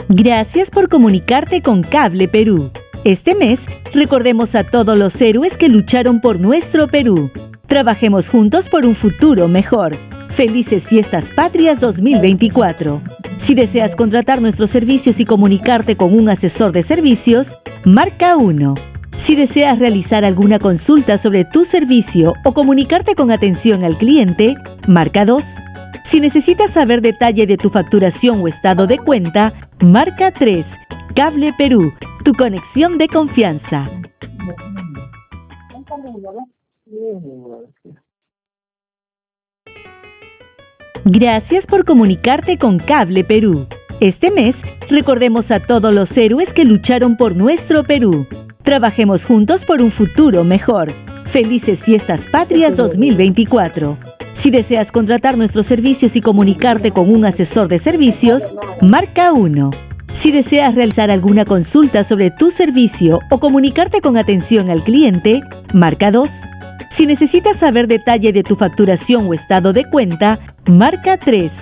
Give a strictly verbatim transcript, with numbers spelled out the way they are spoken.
Gracias por comunicarte con Cable Perú. Este mes, recordemos a todos los héroes que lucharon por nuestro Perú. Trabajemos juntos por un futuro mejor. Felices Fiestas Patrias dos mil veinticuatro. Si deseas contratar nuestros servicios y comunicarte con un asesor de servicios, marca uno. Si deseas realizar alguna consulta sobre tu servicio o comunicarte con atención al cliente, marca dos. Si necesitas saber detalle de tu facturación o estado de cuenta, marca tres. Cable Perú, tu conexión de confianza. Gracias por comunicarte con Cable Perú. Este mes, recordemos a todos los héroes que lucharon por nuestro Perú. Trabajemos juntos por un futuro mejor. Felices Fiestas Patrias dos mil veinticuatro. Si deseas contratar nuestros servicios y comunicarte con un asesor de servicios, marca uno. Si deseas realizar alguna consulta sobre tu servicio o comunicarte con atención al cliente, marca dos. Si necesitas saber detalle de tu facturación o estado de cuenta, marca tres.